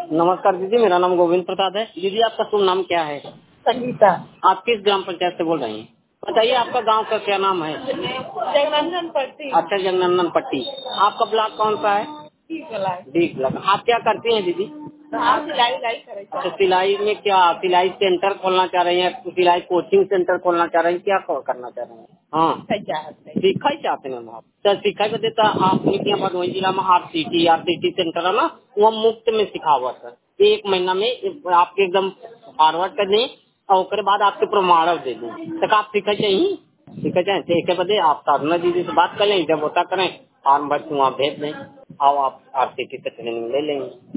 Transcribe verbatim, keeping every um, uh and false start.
नमस्कार दीदी, मेरा नाम गोविंद प्रसाद है। दीदी आपका शुभ नाम क्या है? संगीता। आप किस ग्राम पंचायत से बोल रही हैं? बताइए आपका गांव का क्या नाम है? जगनंदन पट्टी। अच्छा, जगनंदन पट्टी। आपका ब्लॉक कौन सा है? D block. आप क्या करती हैं दीदी? आप सिलाई उलाई करे। अच्छा, सिलाई में क्या सिलाई सेंटर खोलना चाह रही हैं? सिलाई कोचिंग सेंटर खोलना चाह रही हैं? क्या करना चाह रही हैं? हाँ, सिखाई चाहते हैं आप? तो सिखाई को देता आप यहाँ भदोही जिला में R C T R C T centre है ना, वो मुफ्त में सिखा हुआ सर। एक महीना में आपके एकदम फॉरवर्ड कर दें और उसके बाद आपके प्रमाण दे दें तक आप सीखा चाहिए सीखा चाहिए सीखे बदे आप साधना दीदी से बात कर लें, जब होता करें फॉर्म भर के वहाँ भेज दें और आप आर सी टी से ट्रेनिंग ले लेंगे।